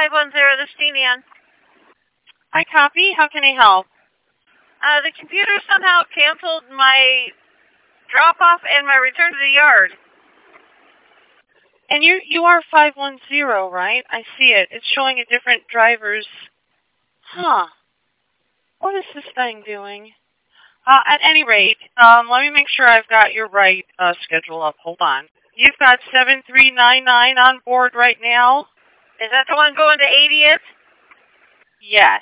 510, this is Jeannie Ann. I copy. How can I help? The computer somehow canceled my drop-off and my return to the yard. And you are 510, right? I see it. It's showing a different driver's... Huh. What is this thing doing? At any rate, let me make sure I've got your right schedule up. Hold on. You've got 7399 on board right now? Is that the one going to 80th? Yes.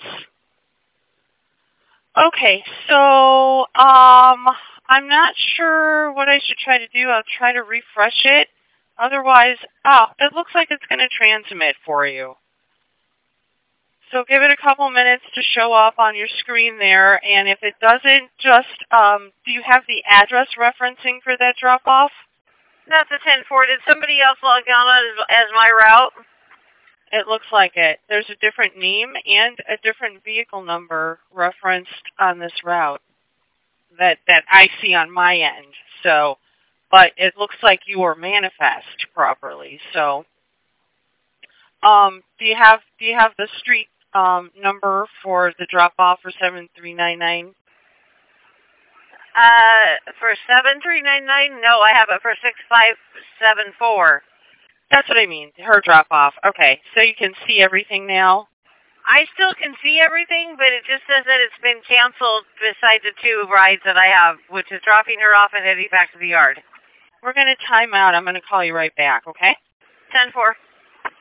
Okay, so I'm not sure what I should try to do. I'll try to refresh it. Otherwise, it looks like it's going to transmit for you. So give it a couple minutes to show up on your screen there, and if it doesn't, just, do you have the address referencing for that drop-off? That's a 10-4. Did somebody else log on as my route? It looks like it. There's a different name and a different vehicle number referenced on this route that I see on my end. So, but it looks like you were manifest properly. So, do you have the street number for the drop off for 7399? For 7399? No, I have it for 6574. That's what I mean, her drop-off. Okay, so you can see everything now? I still can see everything, but it just says that it's been canceled besides the 2 rides that I have, which is dropping her off and heading back to the yard. We're going to time out. I'm going to call you right back, okay? 10-4.